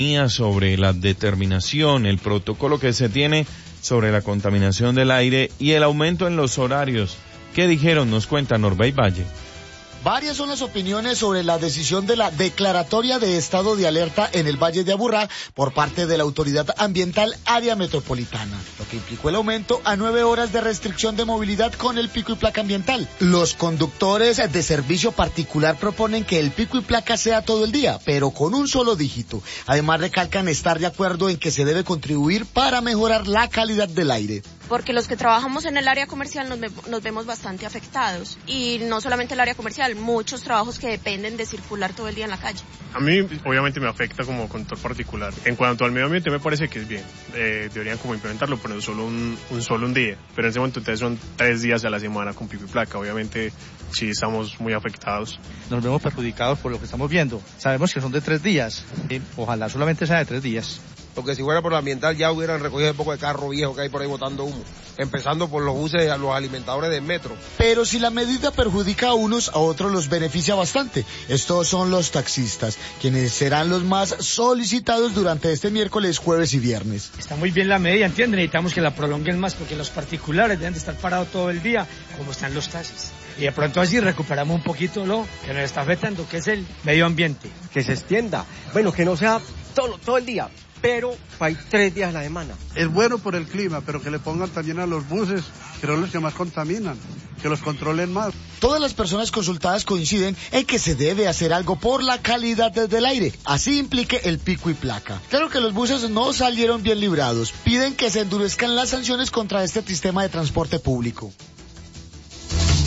sobre la determinación, el protocolo que se tiene sobre la contaminación del aire y el aumento en los horarios. ¿Qué dijeron? Nos cuenta Norbey Valle. Varias son las opiniones sobre la decisión de la declaratoria de estado de alerta en el Valle de Aburrá por parte de la Autoridad Ambiental Área Metropolitana, lo que implicó el aumento a 9 horas de restricción de movilidad con el pico y placa ambiental. Los conductores de servicio particular proponen que el pico y placa sea todo el día, pero con un solo dígito. Además recalcan estar de acuerdo en que se debe contribuir para mejorar la calidad del aire. Porque los que trabajamos en el área comercial nos vemos bastante afectados, y no solamente el área comercial, muchos trabajos que dependen de circular todo el día en la calle. A mí obviamente me afecta como conductor particular. En cuanto al medio ambiente me parece que es bien, deberían como implementarlo, pero solo un día, pero en ese momento entonces son 3 días a la semana con pico y placa. Obviamente sí estamos muy afectados. Nos vemos perjudicados por lo que estamos viendo. Sabemos que son de 3 días, ojalá solamente sea de 3 días. Porque si fuera por lo ambiental ya hubieran recogido un poco de carro viejo que hay por ahí botando humo, empezando por los buses, a los alimentadores del metro. Pero si la medida perjudica a unos, a otros los beneficia bastante. Estos son los taxistas, quienes serán los más solicitados durante este miércoles, jueves y viernes. Está muy bien la medida, ¿entienden? Necesitamos que la prolonguen más porque los particulares deben de estar parados todo el día, como están los taxis. Y de pronto así recuperamos un poquito lo que nos está afectando, que es el medio ambiente. Que se extienda, bueno, que no sea todo el día, pero hay 3 días a la semana. Es bueno por el clima, pero que le pongan también a los buses, que son los que más contaminan, que los controlen más. Todas las personas consultadas coinciden en que se debe hacer algo por la calidad del aire, así implique el pico y placa. Claro que los buses no salieron bien librados, piden que se endurezcan las sanciones contra este sistema de transporte público.